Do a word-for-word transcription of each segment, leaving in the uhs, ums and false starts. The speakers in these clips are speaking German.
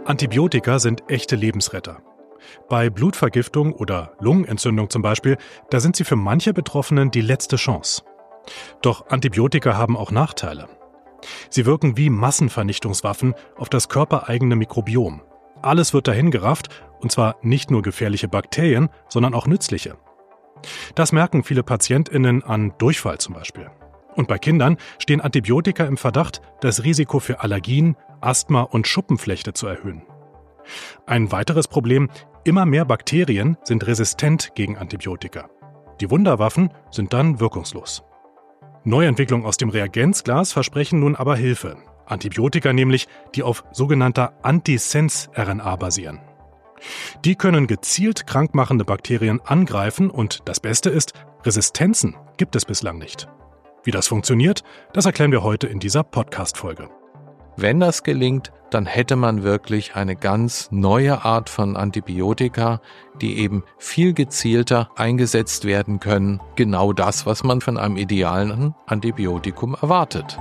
Antibiotika sind echte Lebensretter. Bei Blutvergiftung oder Lungenentzündung zum Beispiel, da sind sie für manche Betroffenen die letzte Chance. Doch Antibiotika haben auch Nachteile. Sie wirken wie Massenvernichtungswaffen auf das körpereigene Mikrobiom. Alles wird dahin gerafft, und zwar nicht nur gefährliche Bakterien, sondern auch nützliche. Das merken viele PatientInnen an Durchfall zum Beispiel. Und bei Kindern stehen Antibiotika im Verdacht, das Risiko für Allergien, Asthma und Schuppenflechte zu erhöhen. Ein weiteres Problem: immer mehr Bakterien sind resistent gegen Antibiotika. Die Wunderwaffen sind dann wirkungslos. Neuentwicklungen aus dem Reagenzglas versprechen nun aber Hilfe. Antibiotika nämlich, die auf sogenannter Antisens-R N A basieren. Die können gezielt krankmachende Bakterien angreifen und das Beste ist, Resistenzen gibt es bislang nicht. Wie das funktioniert, das erklären wir heute in dieser Podcast-Folge. Wenn das gelingt, dann hätte man wirklich eine ganz neue Art von Antibiotika, die eben viel gezielter eingesetzt werden können. Genau das, was man von einem idealen Antibiotikum erwartet.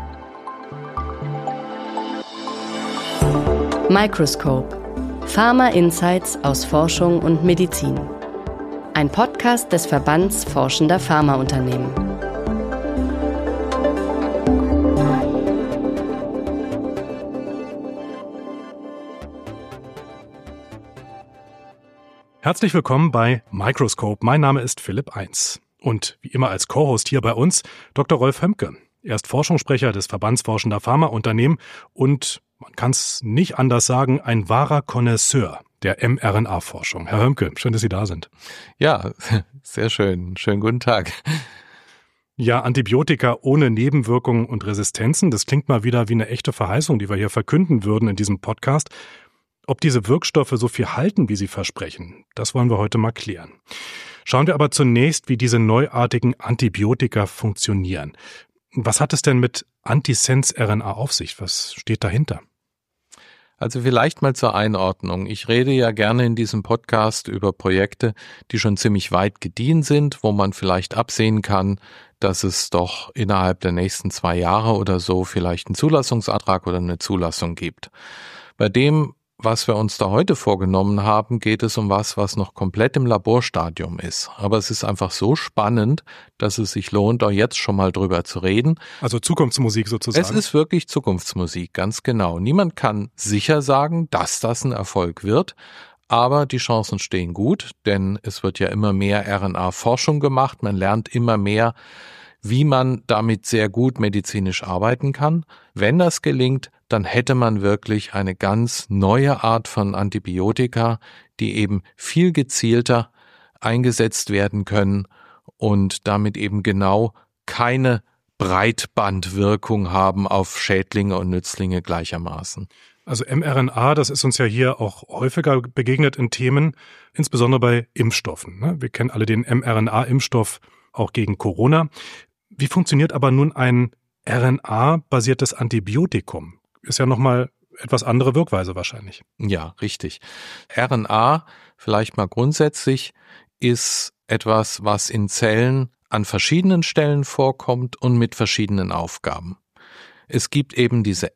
Microscope. Pharma Insights aus Forschung und Medizin. Ein Podcast des Verbands Forschender Pharmaunternehmen. Herzlich willkommen bei Microscope. Mein Name ist Philipp Eins. Und wie immer als Co-Host hier bei uns Doktor Rolf Hömke. Er ist Forschungssprecher des Verbands Forschender Pharmaunternehmen und, man kann es nicht anders sagen, ein wahrer Connoisseur der mRNA-Forschung. Herr Hömke, schön, dass Sie da sind. Ja, sehr schön. Schönen guten Tag. Ja, Antibiotika ohne Nebenwirkungen und Resistenzen, das klingt mal wieder wie eine echte Verheißung, die wir hier verkünden würden in diesem Podcast. Ob diese Wirkstoffe so viel halten, wie sie versprechen, das wollen wir heute mal klären. Schauen wir aber zunächst, wie diese neuartigen Antibiotika funktionieren. Was hat es denn mit Antisens-R N A auf sich? Was steht dahinter? Also vielleicht mal zur Einordnung. Ich rede ja gerne in diesem Podcast über Projekte, die schon ziemlich weit gediehen sind, wo man vielleicht absehen kann, dass es doch innerhalb der nächsten zwei Jahre oder so vielleicht einen Zulassungsantrag oder eine Zulassung gibt. Bei dem, was wir uns da heute vorgenommen haben, geht es um was, was noch komplett im Laborstadium ist. Aber es ist einfach so spannend, dass es sich lohnt, auch jetzt schon mal drüber zu reden. Also Zukunftsmusik sozusagen. Es ist wirklich Zukunftsmusik, ganz genau. Niemand kann sicher sagen, dass das ein Erfolg wird. Aber die Chancen stehen gut, denn es wird ja immer mehr R N A-Forschung gemacht. Man lernt immer mehr, wie man damit sehr gut medizinisch arbeiten kann. Wenn das gelingt, dann hätte man wirklich eine ganz neue Art von Antibiotika, die eben viel gezielter eingesetzt werden können und damit eben genau keine Breitbandwirkung haben auf Schädlinge und Nützlinge gleichermaßen. Also mRNA, das ist uns ja hier auch häufiger begegnet in Themen, insbesondere bei Impfstoffen. Wir kennen alle den mRNA-Impfstoff auch gegen Corona. Wie funktioniert aber nun ein R N A-basiertes Antibiotikum? Ist ja nochmal etwas andere Wirkweise wahrscheinlich. Ja, richtig. R N A, vielleicht mal grundsätzlich, ist etwas, was in Zellen an verschiedenen Stellen vorkommt und mit verschiedenen Aufgaben. Es gibt eben diese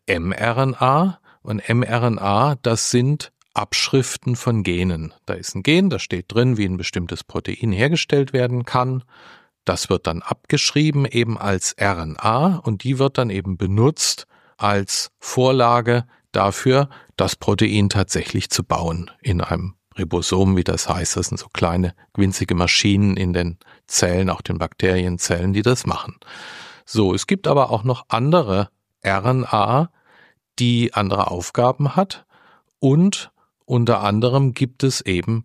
mRNA und mRNA, das sind Abschriften von Genen. Da ist ein Gen, da steht drin, wie ein bestimmtes Protein hergestellt werden kann. Das wird dann abgeschrieben eben als R N A und die wird dann eben benutzt als Vorlage dafür, das Protein tatsächlich zu bauen in einem Ribosom, wie das heißt. Das sind so kleine, winzige Maschinen in den Zellen, auch den Bakterienzellen, die das machen. So, es gibt aber auch noch andere R N A, die andere Aufgaben hat und unter anderem gibt es eben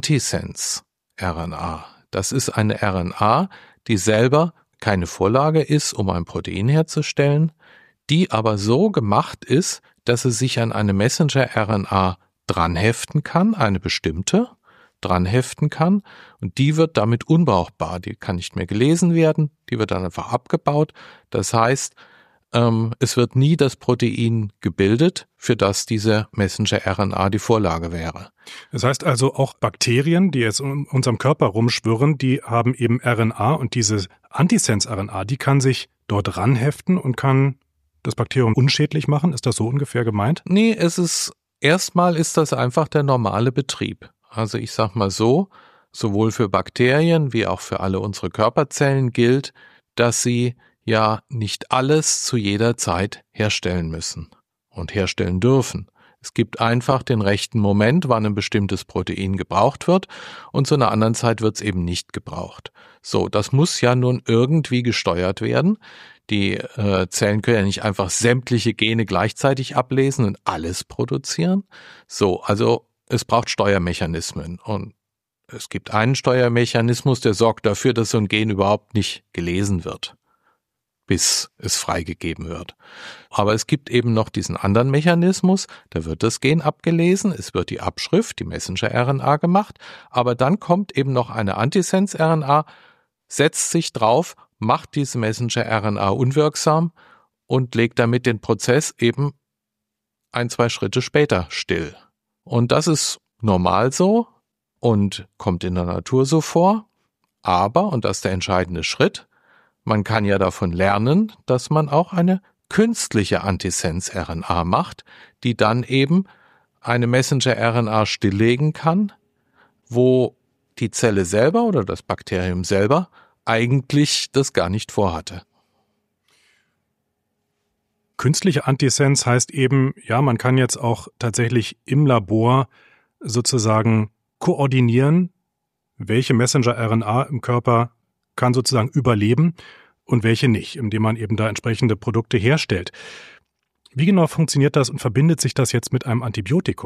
Antisens-R N A. Das ist eine R N A, die selber keine Vorlage ist, um ein Protein herzustellen, die aber so gemacht ist, dass sie sich an eine Messenger-R N A dranheften kann, eine bestimmte dranheften kann und die wird damit unbrauchbar. Die kann nicht mehr gelesen werden, die wird dann einfach abgebaut. Das heißt, ähm, es wird nie das Protein gebildet, für das diese Messenger-R N A die Vorlage wäre. Das heißt also, auch Bakterien, die jetzt in unserem Körper rumschwirren, die haben eben R N A und diese Antisens-R N A, die kann sich dort ranheften und kann das Bakterium unschädlich machen? Ist das so ungefähr gemeint? Nee, es ist Erstmal ist das einfach der normale Betrieb. Also ich sag mal so, sowohl für Bakterien wie auch für alle unsere Körperzellen gilt, dass sie ja nicht alles zu jeder Zeit herstellen müssen und herstellen dürfen. Es gibt einfach den rechten Moment, wann ein bestimmtes Protein gebraucht wird, und zu einer anderen Zeit wird es eben nicht gebraucht. So, das muss ja nun irgendwie gesteuert werden. Die äh, Zellen können ja nicht einfach sämtliche Gene gleichzeitig ablesen und alles produzieren. So, also es braucht Steuermechanismen, und es gibt einen Steuermechanismus, der sorgt dafür, dass so ein Gen überhaupt nicht gelesen wird, bis es freigegeben wird. Aber es gibt eben noch diesen anderen Mechanismus, da wird das Gen abgelesen, es wird die Abschrift, die Messenger-R N A gemacht, aber dann kommt eben noch eine Antisense-R N A, setzt sich drauf, macht diese Messenger-R N A unwirksam und legt damit den Prozess eben ein, zwei Schritte später still. Und das ist normal so und kommt in der Natur so vor, aber, und das ist der entscheidende Schritt, man kann ja davon lernen, dass man auch eine künstliche Antisense-R N A macht, die dann eben eine Messenger-R N A stilllegen kann, wo die Zelle selber oder das Bakterium selber eigentlich das gar nicht vorhatte. Künstliche Antisense heißt eben, ja, man kann jetzt auch tatsächlich im Labor sozusagen koordinieren, welche Messenger-R N A im Körper kann sozusagen überleben und welche nicht, indem man eben da entsprechende Produkte herstellt. Wie genau funktioniert das und verbindet sich das jetzt mit einem Antibiotikum?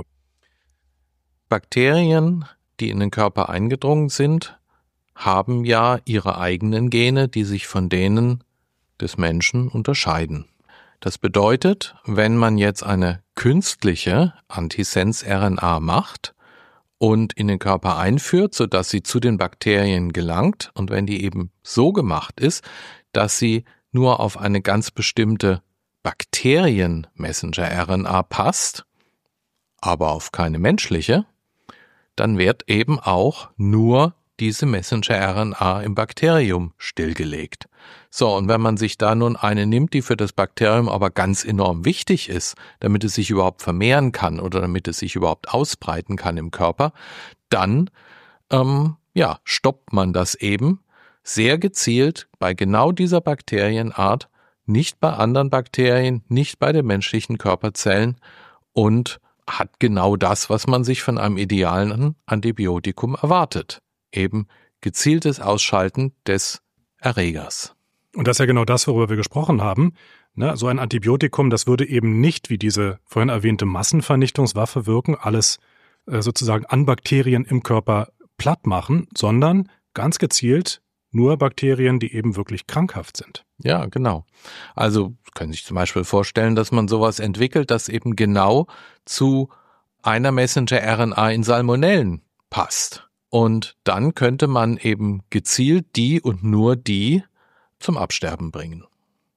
Bakterien, die in den Körper eingedrungen sind, haben ja ihre eigenen Gene, die sich von denen des Menschen unterscheiden. Das bedeutet, wenn man jetzt eine künstliche Antisense-R N A macht und in den Körper einführt, sodass sie zu den Bakterien gelangt, und wenn die eben so gemacht ist, dass sie nur auf eine ganz bestimmte Bakterien-Messenger-R N A passt, aber auf keine menschliche, dann wird eben auch nur diese Messenger-R N A im Bakterium stillgelegt. So, und wenn man sich da nun eine nimmt, die für das Bakterium aber ganz enorm wichtig ist, damit es sich überhaupt vermehren kann oder damit es sich überhaupt ausbreiten kann im Körper, dann ähm, ja, stoppt man das eben sehr gezielt bei genau dieser Bakterienart, nicht bei anderen Bakterien, nicht bei den menschlichen Körperzellen, und hat genau das, was man sich von einem idealen Antibiotikum erwartet. Eben gezieltes Ausschalten des Erregers. Und das ist ja genau das, worüber wir gesprochen haben. Ne, so ein Antibiotikum, das würde eben nicht wie diese vorhin erwähnte Massenvernichtungswaffe wirken, alles äh, sozusagen an Bakterien im Körper platt machen, sondern ganz gezielt nur Bakterien, die eben wirklich krankhaft sind. Ja, genau. Also können Sie sich zum Beispiel vorstellen, dass man sowas entwickelt, das eben genau zu einer Messenger-R N A in Salmonellen passt. Und dann könnte man eben gezielt die und nur die zum Absterben bringen.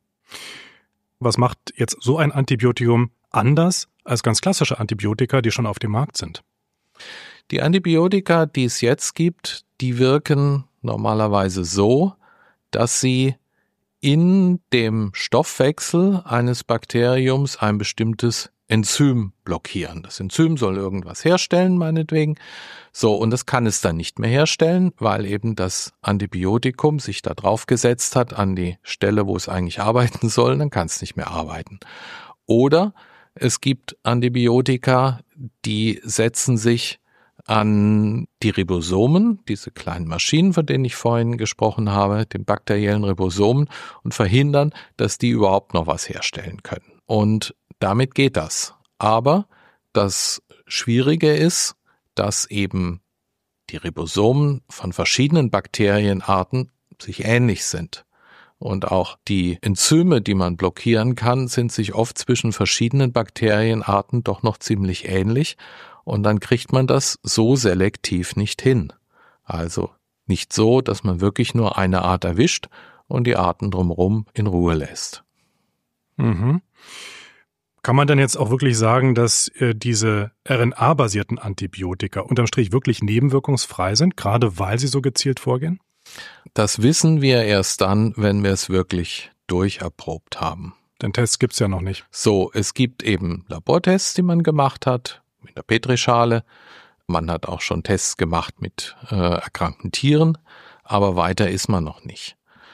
Was macht jetzt so ein Antibiotikum anders als ganz klassische Antibiotika, die schon auf dem Markt sind? Die Antibiotika, die es jetzt gibt, die wirken normalerweise so, dass sie in dem Stoffwechsel eines Bakteriums ein bestimmtes Enzym blockieren. Das Enzym soll irgendwas herstellen, meinetwegen. So, und das kann es dann nicht mehr herstellen, weil eben das Antibiotikum sich da drauf gesetzt hat an die Stelle, wo es eigentlich arbeiten soll, dann kann es nicht mehr arbeiten. Oder es gibt Antibiotika, die setzen sich an die Ribosomen, diese kleinen Maschinen, von denen ich vorhin gesprochen habe, den bakteriellen Ribosomen, und verhindern, dass die überhaupt noch was herstellen können. Und damit geht das. Aber das Schwierige ist, dass eben die Ribosomen von verschiedenen Bakterienarten sich ähnlich sind. Und auch die Enzyme, die man blockieren kann, sind sich oft zwischen verschiedenen Bakterienarten doch noch ziemlich ähnlich. Und dann kriegt man das so selektiv nicht hin. Also nicht so, dass man wirklich nur eine Art erwischt und die Arten drumherum in Ruhe lässt. Mhm. Kann man dann jetzt auch wirklich sagen, dass äh, diese R N A-basierten Antibiotika unterm Strich wirklich nebenwirkungsfrei sind, gerade weil sie so gezielt vorgehen? Das wissen wir erst dann, wenn wir es wirklich durcherprobt haben. Den Tests gibt's ja noch nicht. So, es gibt eben Labortests, die man gemacht hat. der Petrischale. Man hat auch schon Tests gemacht mit äh, erkrankten Tieren, aber weiter ist man noch nicht.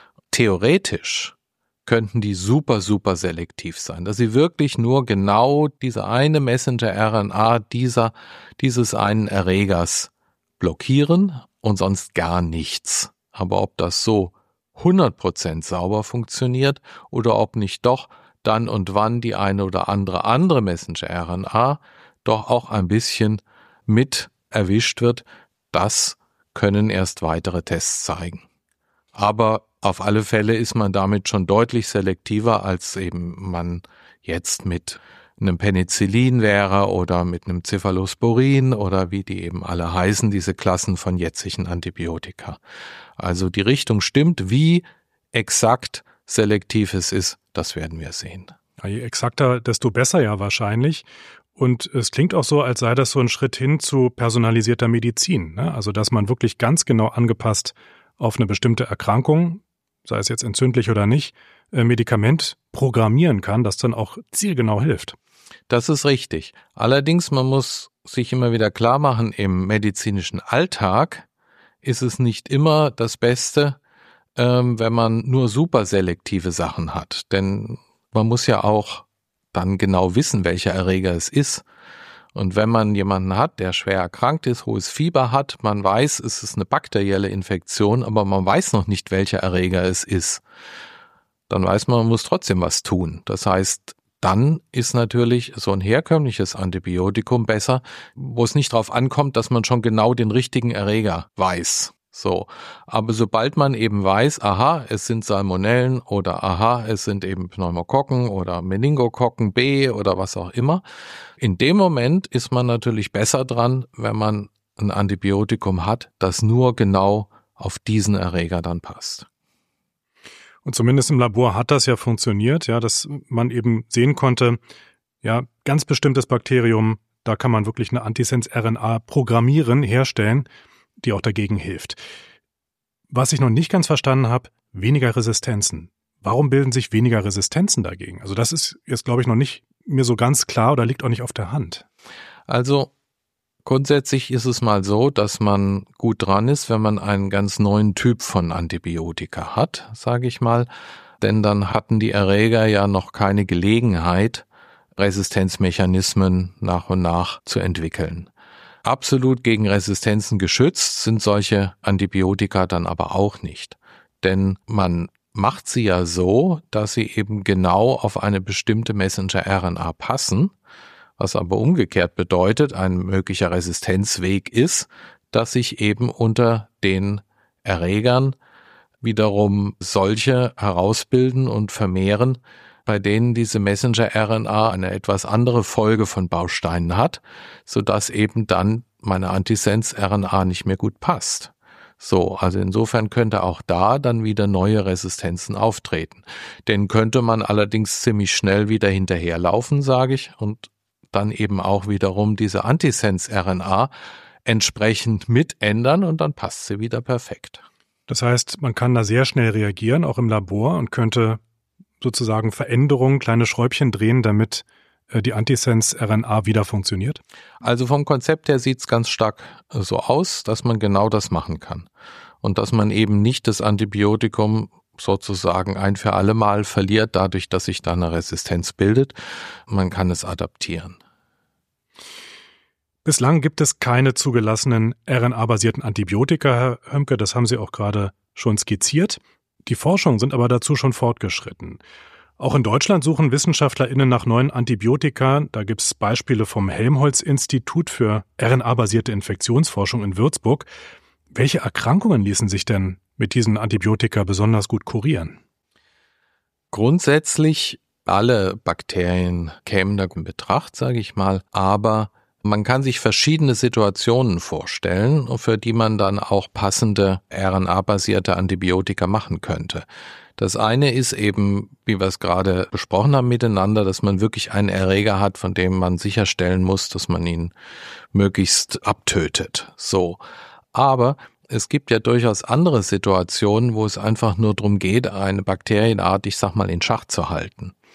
Theoretisch könnten die super, super selektiv sein, dass sie wirklich nur genau diese eine Messenger-R N A dieser, dieses einen Erregers blockieren und sonst gar nichts. Aber ob das so hundert Prozent sauber funktioniert oder ob nicht doch dann und wann die eine oder andere andere Messenger-R N A doch auch ein bisschen mit erwischt wird, das können erst weitere Tests zeigen. Aber auf alle Fälle ist man damit schon deutlich selektiver, als eben man jetzt mit einem Penicillin wäre oder mit einem Cephalosporin oder wie die eben alle heißen, diese Klassen von jetzigen Antibiotika. Also die Richtung stimmt, wie exakt selektiv es ist, das werden wir sehen. Ja, je exakter, desto besser ja wahrscheinlich. Und es klingt auch so, als sei das so ein Schritt hin zu personalisierter Medizin, ne? Also dass man wirklich ganz genau angepasst auf eine bestimmte Erkrankung, sei es jetzt entzündlich oder nicht, äh, Medikament programmieren kann, das dann auch zielgenau hilft. Das ist richtig. Allerdings, man muss sich immer wieder klar machen, im medizinischen Alltag ist es nicht immer das Beste, ähm, wenn man nur super selektive Sachen hat. Denn man muss ja auch dann genau wissen, welcher Erreger es ist. Und wenn man jemanden hat, der schwer erkrankt ist, hohes Fieber hat, man weiß, es ist eine bakterielle Infektion, aber man weiß noch nicht, welcher Erreger es ist, dann weiß man, man muss trotzdem was tun. Das heißt, dann ist natürlich so ein herkömmliches Antibiotikum besser, wo es nicht darauf ankommt, dass man schon genau den richtigen Erreger weiß. So, aber sobald man eben weiß, aha, es sind Salmonellen oder aha, es sind eben Pneumokokken oder Meningokokken B oder was auch immer, in dem Moment ist man natürlich besser dran, wenn man ein Antibiotikum hat, das nur genau auf diesen Erreger dann passt. Und zumindest im Labor hat das ja funktioniert, ja, dass man eben sehen konnte, ja, ganz bestimmtes Bakterium, da kann man wirklich eine Antisense-R N A programmieren, herstellen, die auch dagegen hilft. Was ich noch nicht ganz verstanden habe, weniger Resistenzen. Warum bilden sich weniger Resistenzen dagegen? Also das ist jetzt, glaube ich, noch nicht mir so ganz klar oder liegt auch nicht auf der Hand. Also grundsätzlich ist es mal so, dass man gut dran ist, wenn man einen ganz neuen Typ von Antibiotika hat, sage ich mal. Denn dann hatten die Erreger ja noch keine Gelegenheit, Resistenzmechanismen nach und nach zu entwickeln. Absolut gegen Resistenzen geschützt sind solche Antibiotika dann aber auch nicht. Denn man macht sie ja so, dass sie eben genau auf eine bestimmte Messenger-R N A passen, was aber umgekehrt bedeutet, ein möglicher Resistenzweg ist, dass sich eben unter den Erregern wiederum solche herausbilden und vermehren, bei denen diese Messenger-R N A eine etwas andere Folge von Bausteinen hat, sodass eben dann meine Antisense-R N A nicht mehr gut passt. So, also insofern könnte auch da dann wieder neue Resistenzen auftreten. Denen könnte man allerdings ziemlich schnell wieder hinterherlaufen, sage ich, und dann eben auch wiederum diese Antisense-R N A entsprechend mitändern und dann passt sie wieder perfekt. Das heißt, man kann da sehr schnell reagieren, auch im Labor, und könnte sozusagen Veränderungen, kleine Schräubchen drehen, damit die Antisense-R N A wieder funktioniert? Also vom Konzept her sieht es ganz stark so aus, dass man genau das machen kann. Und dass man eben nicht das Antibiotikum sozusagen ein für alle Mal verliert, dadurch, dass sich da eine Resistenz bildet. Man kann es adaptieren. Bislang gibt es keine zugelassenen R N A-basierten Antibiotika, Herr Hömke, das haben Sie auch gerade schon skizziert. Die Forschungen sind aber dazu schon fortgeschritten. Auch in Deutschland suchen WissenschaftlerInnen nach neuen Antibiotika. Da gibt es Beispiele vom Helmholtz-Institut für R N A-basierte Infektionsforschung in Würzburg. Welche Erkrankungen ließen sich denn mit diesen Antibiotika besonders gut kurieren? Grundsätzlich alle Bakterien kämen da in Betracht, sage ich mal, aber man kann sich verschiedene Situationen vorstellen, für die man dann auch passende R N A-basierte Antibiotika machen könnte. Das eine ist eben, wie wir es gerade besprochen haben miteinander, dass man wirklich einen Erreger hat, von dem man sicherstellen muss, dass man ihn möglichst abtötet. So. Aber es gibt ja durchaus andere Situationen, wo es einfach nur darum geht, eine Bakterienart, ich sag mal, in Schach zu halten.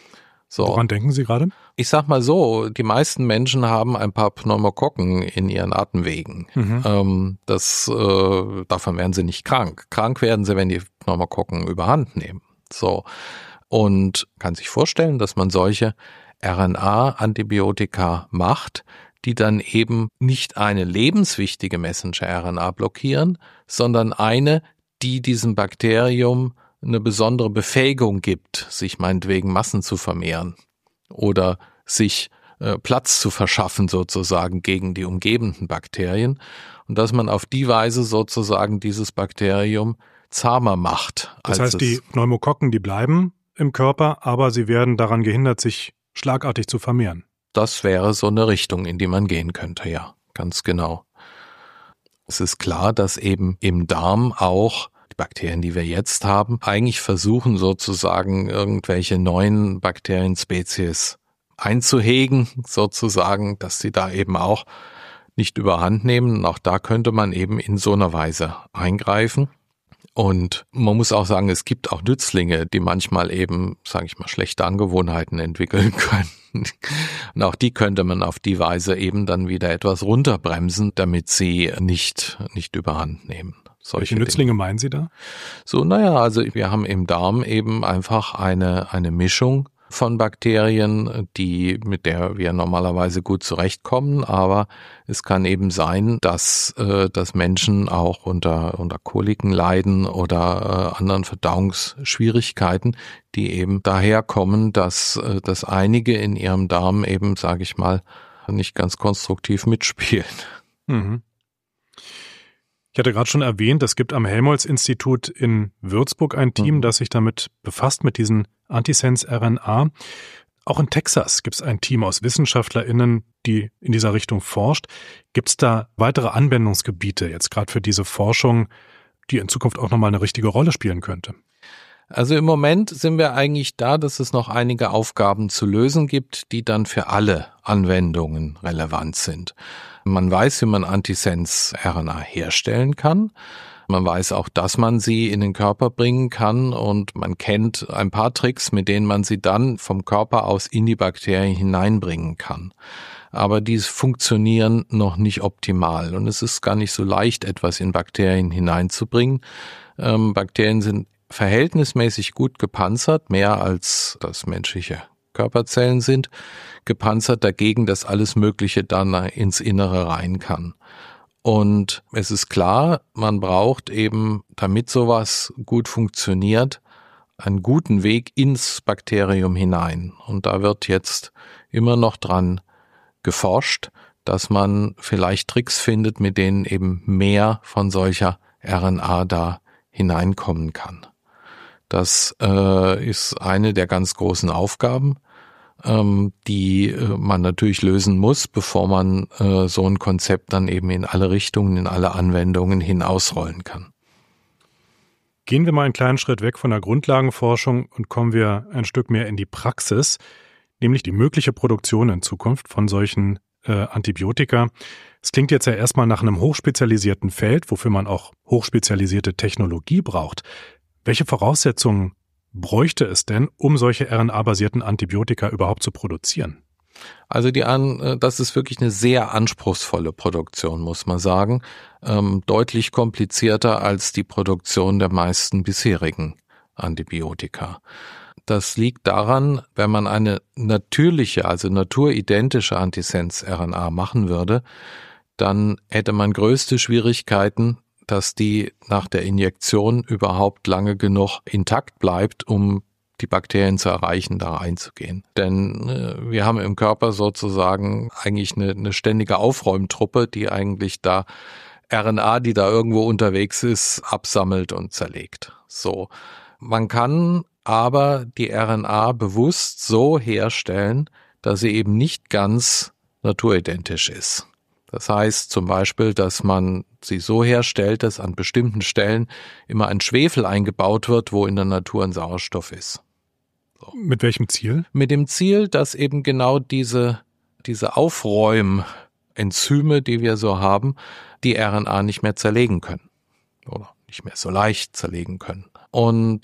So. Woran denken Sie gerade? Ich sag mal so, die meisten Menschen haben ein paar Pneumokokken in ihren Atemwegen. Mhm. Ähm, das, äh, davon werden sie nicht krank. Krank werden sie, wenn die Pneumokokken überhand nehmen. So. Und kann sich vorstellen, dass man solche R N A-Antibiotika macht, die dann eben nicht eine lebenswichtige Messenger-R N A blockieren, sondern eine, die diesem Bakterium eine besondere Befähigung gibt, sich meinetwegen Massen zu vermehren oder sich äh, Platz zu verschaffen sozusagen gegen die umgebenden Bakterien und dass man auf die Weise sozusagen dieses Bakterium zahmer macht. Das heißt, die Pneumokokken, die bleiben im Körper, aber sie werden daran gehindert, sich schlagartig zu vermehren. Das wäre so eine Richtung, in die man gehen könnte, ja, ganz genau. Es ist klar, dass eben im Darm auch die Bakterien, die wir jetzt haben, eigentlich versuchen sozusagen irgendwelche neuen Bakterienspezies einzuhegen, sozusagen, dass sie da eben auch nicht überhand nehmen. Und auch da könnte man eben in so einer Weise eingreifen. Und man muss auch sagen, es gibt auch Nützlinge, die manchmal eben, sage ich mal, schlechte Angewohnheiten entwickeln können. Und auch die könnte man auf die Weise eben dann wieder etwas runterbremsen, damit sie nicht, nicht überhand nehmen. Solche Welche Nützlinge Dinge. Meinen Sie da? So, naja, also wir haben im Darm eben einfach eine, eine Mischung von Bakterien, die, mit der wir normalerweise gut zurechtkommen, aber es kann eben sein, dass, äh, dass Menschen auch unter, unter Koliken leiden oder äh, anderen Verdauungsschwierigkeiten, die eben daherkommen, dass, äh, dass einige in ihrem Darm eben, sage ich mal, nicht ganz konstruktiv mitspielen. Mhm. Ich hatte gerade schon erwähnt, es gibt am Helmholtz-Institut in Würzburg ein Team, mhm. das sich damit befasst, mit diesen Antisense-R N A. Auch in Texas gibt es ein Team aus WissenschaftlerInnen, die in dieser Richtung forscht. Gibt es da weitere Anwendungsgebiete jetzt gerade für diese Forschung, die in Zukunft auch nochmal eine richtige Rolle spielen könnte? Also im Moment sind wir eigentlich da, dass es noch einige Aufgaben zu lösen gibt, die dann für alle Anwendungen relevant sind. Man weiß, wie man Antisense-R N A herstellen kann. Man weiß auch, dass man sie in den Körper bringen kann und man kennt ein paar Tricks, mit denen man sie dann vom Körper aus in die Bakterien hineinbringen kann. Aber die funktionieren noch nicht optimal und es ist gar nicht so leicht, etwas in Bakterien hineinzubringen. Ähm, Bakterien sind verhältnismäßig gut gepanzert, mehr als das menschliche Körperzellen sind, gepanzert dagegen, dass alles Mögliche dann ins Innere rein kann. Und es ist klar, man braucht eben, damit sowas gut funktioniert, einen guten Weg ins Bakterium hinein. Und da wird jetzt immer noch dran geforscht, dass man vielleicht Tricks findet, mit denen eben mehr von solcher R N A da hineinkommen kann. Das äh, ist eine der ganz großen Aufgaben, ähm, die äh, man natürlich lösen muss, bevor man äh, so ein Konzept dann eben in alle Richtungen, in alle Anwendungen hin ausrollen kann. Gehen wir mal einen kleinen Schritt weg von der Grundlagenforschung und kommen wir ein Stück mehr in die Praxis, nämlich die mögliche Produktion in Zukunft von solchen äh, Antibiotika. Es klingt jetzt ja erstmal nach einem hochspezialisierten Feld, wofür man auch hochspezialisierte Technologie braucht. Welche Voraussetzungen bräuchte es denn, um solche R N A-basierten Antibiotika überhaupt zu produzieren? Also die an, das ist wirklich eine sehr anspruchsvolle Produktion, muss man sagen. Ähm, deutlich komplizierter als die Produktion der meisten bisherigen Antibiotika. Das liegt daran, wenn man eine natürliche, also naturidentische Antisense-R N A machen würde, dann hätte man größte Schwierigkeiten, dass die nach der Injektion überhaupt lange genug intakt bleibt, um die Bakterien zu erreichen, da reinzugehen. Denn äh, wir haben im Körper sozusagen eigentlich eine, eine ständige Aufräumtruppe, die eigentlich da R N A, die da irgendwo unterwegs ist, absammelt und zerlegt. So, man kann aber die R N A bewusst so herstellen, dass sie eben nicht ganz naturidentisch ist. Das heißt zum Beispiel, dass man sie so herstellt, dass an bestimmten Stellen immer ein Schwefel eingebaut wird, wo in der Natur ein Sauerstoff ist. So. Mit welchem Ziel? Mit dem Ziel, dass eben genau diese, diese Aufräumenzyme, die wir so haben, die R N A nicht mehr zerlegen können. Oder nicht mehr so leicht zerlegen können. Und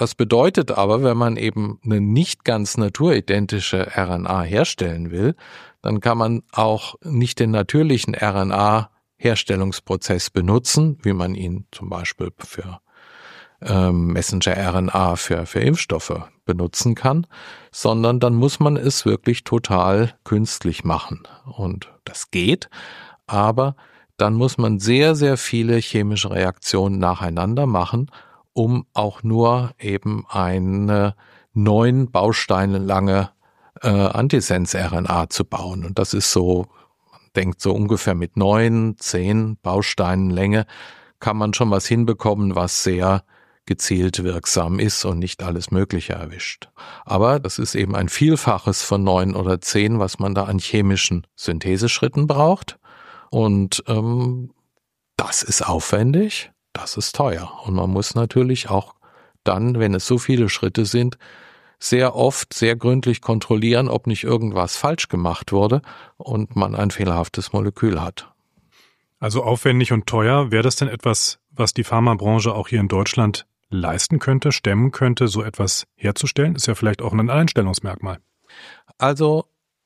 Das bedeutet aber, wenn man eben eine nicht ganz naturidentische R N A herstellen will, dann kann man auch nicht den natürlichen R N A-Herstellungsprozess benutzen, wie man ihn zum Beispiel für ähm, Messenger-R N A für, für Impfstoffe benutzen kann, sondern dann muss man es wirklich total künstlich machen. Und das geht, aber dann muss man sehr, sehr viele chemische Reaktionen nacheinander machen, um auch nur eben eine neun Bausteine lange äh, Antisens-R N A zu bauen. Und das ist so, man denkt so ungefähr mit neun, zehn Bausteinen Länge kann man schon was hinbekommen, was sehr gezielt wirksam ist und nicht alles Mögliche erwischt. Aber das ist eben ein Vielfaches von neun oder zehn, was man da an chemischen Syntheseschritten braucht. Und ähm, das ist aufwendig. Das ist teuer und man muss natürlich auch dann, wenn es so viele Schritte sind, sehr oft sehr gründlich kontrollieren, ob nicht irgendwas falsch gemacht wurde und man ein fehlerhaftes Molekül hat. Also aufwendig und teuer, wäre das denn etwas, was die Pharmabranche auch hier in Deutschland leisten könnte, stemmen könnte, so etwas herzustellen? Ist ja vielleicht auch ein Alleinstellungsmerkmal. Also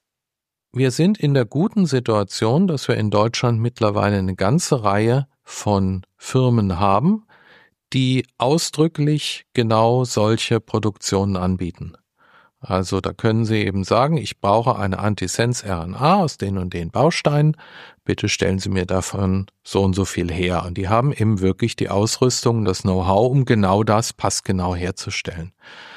wir sind in der guten Situation, dass wir in Deutschland mittlerweile eine ganze Reihe von Firmen haben, die ausdrücklich genau solche Produktionen anbieten. Also da können Sie eben sagen, ich brauche eine Antisens-R N A aus den und den Bausteinen, bitte stellen Sie mir davon so und so viel her. Und die haben eben wirklich die Ausrüstung, das Know-how, um genau das passgenau herzustellen.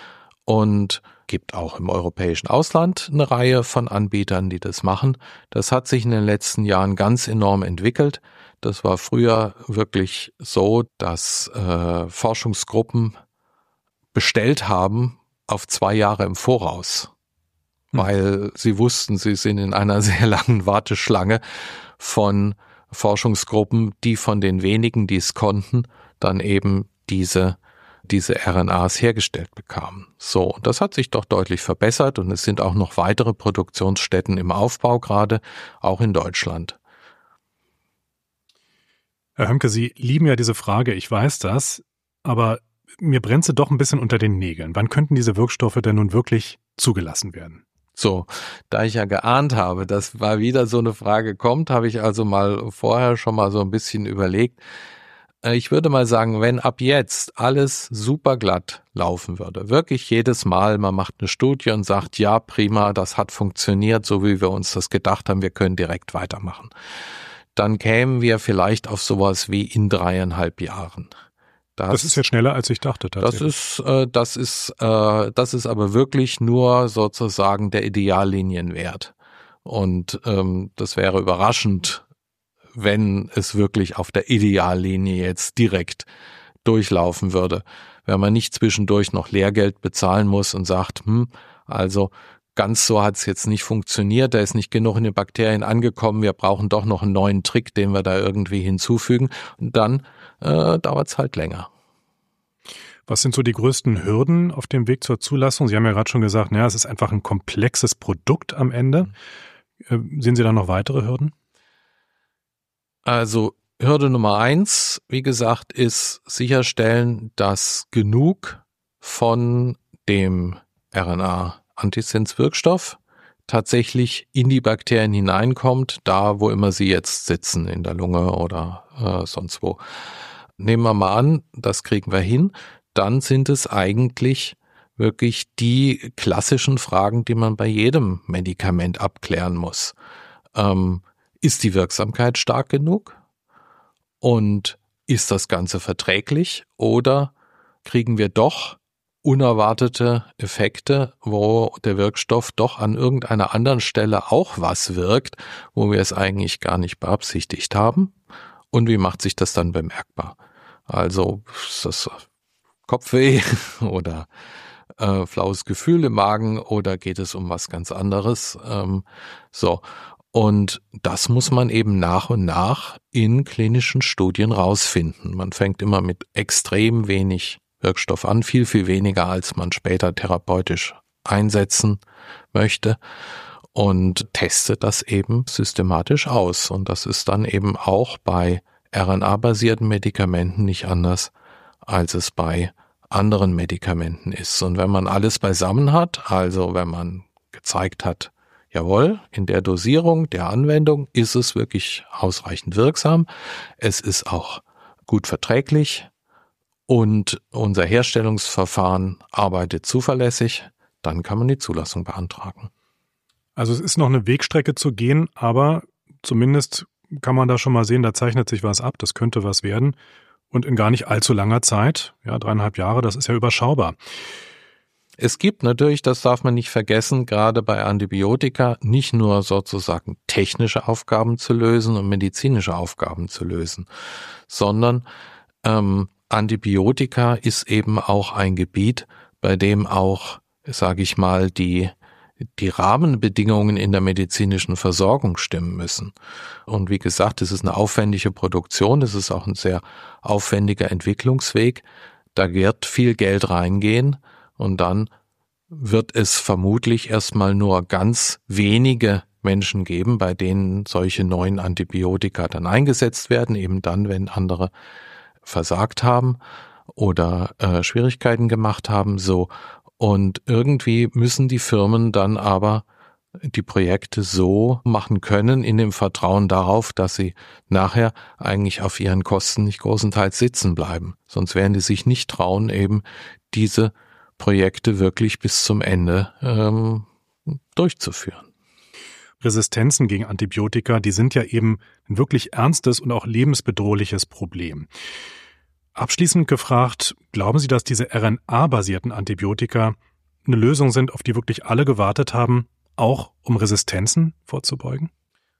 Und gibt auch im europäischen Ausland eine Reihe von Anbietern, die das machen. Das hat sich in den letzten Jahren ganz enorm entwickelt. Das war früher wirklich so, dass äh, Forschungsgruppen bestellt haben auf zwei Jahre im Voraus, hm. weil sie wussten, sie sind in einer sehr langen Warteschlange von Forschungsgruppen, die von den wenigen, die es konnten, dann eben diese diese R N As hergestellt bekamen. So, und das hat sich doch deutlich verbessert und es sind auch noch weitere Produktionsstätten im Aufbau gerade, auch in Deutschland. Herr Hömke, Sie lieben ja diese Frage, ich weiß das, aber mir brennt sie doch ein bisschen unter den Nägeln. Wann könnten diese Wirkstoffe denn nun wirklich zugelassen werden? So, da ich ja geahnt habe, dass mal wieder so eine Frage kommt, habe ich also mal vorher schon mal so ein bisschen überlegt. Ich würde mal sagen, wenn ab jetzt alles super glatt laufen würde, wirklich jedes Mal, man macht eine Studie und sagt, ja prima, das hat funktioniert, so wie wir uns das gedacht haben, wir können direkt weitermachen. Dann kämen wir vielleicht auf sowas wie in dreieinhalb Jahren. Das, das ist jetzt schneller, als ich dachte tatsächlich. Das ist, äh, das ist, äh, das ist aber wirklich nur sozusagen der Ideallinienwert. Und ähm, das wäre überraschend, wenn es wirklich auf der Ideallinie jetzt direkt durchlaufen würde. Wenn man nicht zwischendurch noch Lehrgeld bezahlen muss und sagt, hm, also ganz so hat es jetzt nicht funktioniert, da ist nicht genug in den Bakterien angekommen, wir brauchen doch noch einen neuen Trick, den wir da irgendwie hinzufügen. Und dann äh, dauert es halt länger. Was sind so die größten Hürden auf dem Weg zur Zulassung? Sie haben ja gerade schon gesagt, naja, es ist einfach ein komplexes Produkt am Ende. Mhm. Sehen Sie da noch weitere Hürden? Also Hürde Nummer eins, wie gesagt, ist sicherstellen, dass genug von dem R N A-Antisens-Wirkstoff tatsächlich in die Bakterien hineinkommt, da wo immer sie jetzt sitzen, in der Lunge oder äh, sonst wo. Nehmen wir mal an, das kriegen wir hin, dann sind es eigentlich wirklich die klassischen Fragen, die man bei jedem Medikament abklären muss. Ähm, Ist die Wirksamkeit stark genug? Und ist das Ganze verträglich? Oder kriegen wir doch unerwartete Effekte, wo der Wirkstoff doch an irgendeiner anderen Stelle auch was wirkt, wo wir es eigentlich gar nicht beabsichtigt haben? Und wie macht sich das dann bemerkbar? Also ist das Kopfweh oder äh, flaues Gefühl im Magen oder geht es um was ganz anderes? Ähm, so. Und das muss man eben nach und nach in klinischen Studien rausfinden. Man fängt immer mit extrem wenig Wirkstoff an, viel, viel weniger, als man später therapeutisch einsetzen möchte und testet das eben systematisch aus. Und das ist dann eben auch bei R N A-basierten Medikamenten nicht anders, als es bei anderen Medikamenten ist. Und wenn man alles beisammen hat, also wenn man gezeigt hat, jawohl, in der Dosierung, der Anwendung ist es wirklich ausreichend wirksam, es ist auch gut verträglich und unser Herstellungsverfahren arbeitet zuverlässig, dann kann man die Zulassung beantragen. Also es ist noch eine Wegstrecke zu gehen, aber zumindest kann man da schon mal sehen, da zeichnet sich was ab, das könnte was werden. Und in gar nicht allzu langer Zeit, ja, dreieinhalb Jahre, das ist ja überschaubar. Es gibt natürlich, das darf man nicht vergessen, gerade bei Antibiotika nicht nur sozusagen technische Aufgaben zu lösen und medizinische Aufgaben zu lösen, sondern ähm, Antibiotika ist eben auch ein Gebiet, bei dem auch, sage ich mal, die die Rahmenbedingungen in der medizinischen Versorgung stimmen müssen. Und wie gesagt, es ist eine aufwendige Produktion, es ist auch ein sehr aufwendiger Entwicklungsweg. Da wird viel Geld reingehen und dann wird es vermutlich erstmal nur ganz wenige Menschen geben, bei denen solche neuen Antibiotika dann eingesetzt werden, eben dann, wenn andere versagt haben oder äh, Schwierigkeiten gemacht haben, so. Und irgendwie müssen die Firmen dann aber die Projekte so machen können, in dem Vertrauen darauf, dass sie nachher eigentlich auf ihren Kosten nicht großenteils sitzen bleiben. Sonst werden die sich nicht trauen, eben diese Projekte wirklich bis zum Ende ähm, durchzuführen. Resistenzen gegen Antibiotika, die sind ja eben ein wirklich ernstes und auch lebensbedrohliches Problem. Abschließend gefragt, glauben Sie, dass diese R N A-basierten Antibiotika eine Lösung sind, auf die wirklich alle gewartet haben, auch um Resistenzen vorzubeugen?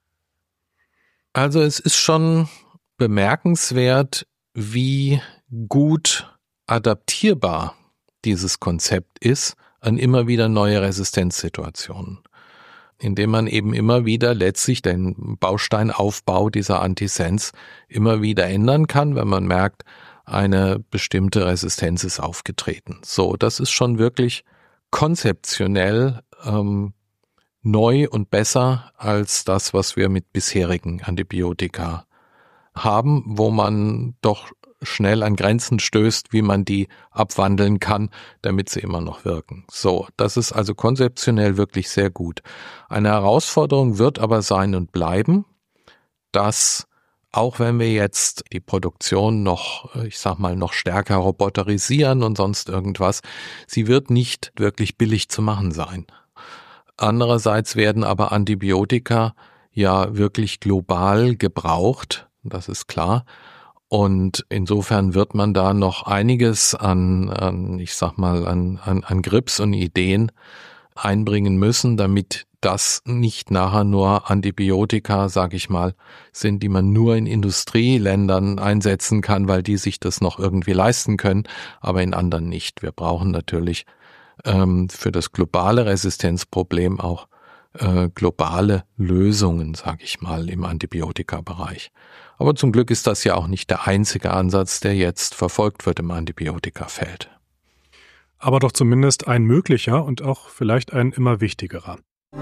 Also es ist schon bemerkenswert, wie gut adaptierbar dieses Konzept ist an immer wieder neue Resistenzsituationen, indem man eben immer wieder letztlich den Bausteinaufbau dieser Antisens immer wieder ändern kann, wenn man merkt, eine bestimmte Resistenz ist aufgetreten. So, das ist schon wirklich konzeptionell ähm, neu und besser als das, was wir mit bisherigen Antibiotika haben, wo man doch schnell an Grenzen stößt, wie man die abwandeln kann, damit sie immer noch wirken. So, das ist also konzeptionell wirklich sehr gut. Eine Herausforderung wird aber sein und bleiben, dass auch wenn wir jetzt die Produktion noch, ich sag mal, noch stärker roboterisieren und sonst irgendwas, sie wird nicht wirklich billig zu machen sein. Andererseits werden aber Antibiotika ja wirklich global gebraucht, das ist klar. Und insofern wird man da noch einiges an, an ich sag mal, an, an, an Grips und Ideen einbringen müssen, damit das nicht nachher nur Antibiotika, sag ich mal, sind, die man nur in Industrieländern einsetzen kann, weil die sich das noch irgendwie leisten können, aber in anderen nicht. Wir brauchen natürlich ähm, für das globale Resistenzproblem auch äh, globale Lösungen, sag ich mal, im Antibiotika-Bereich. Aber zum Glück ist das ja auch nicht der einzige Ansatz, der jetzt verfolgt wird im Antibiotikafeld. Aber doch zumindest ein möglicher und auch vielleicht ein immer wichtigerer.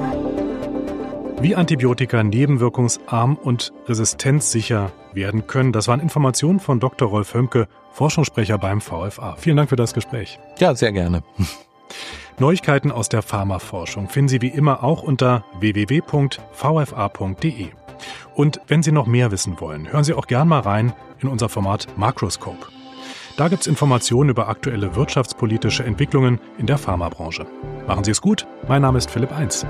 Wie Antibiotika nebenwirkungsarm und resistenzsicher werden können, das waren Informationen von Doktor Rolf Hömke, Forschungssprecher beim V F A. Vielen Dank für das Gespräch. Ja, sehr gerne. Neuigkeiten aus der Pharmaforschung finden Sie wie immer auch unter w w w punkt v f a punkt d e. Und wenn Sie noch mehr wissen wollen, hören Sie auch gern mal rein in unser Format Microscope. Da gibt es Informationen über aktuelle wirtschaftspolitische Entwicklungen in der Pharmabranche. Machen Sie es gut, mein Name ist Philipp Eins.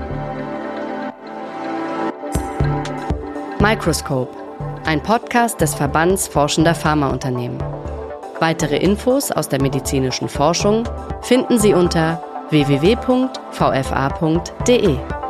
Microscope, ein Podcast des Verbands Forschender Pharmaunternehmen. Weitere Infos aus der medizinischen Forschung finden Sie unter w w w punkt v f a punkt d e.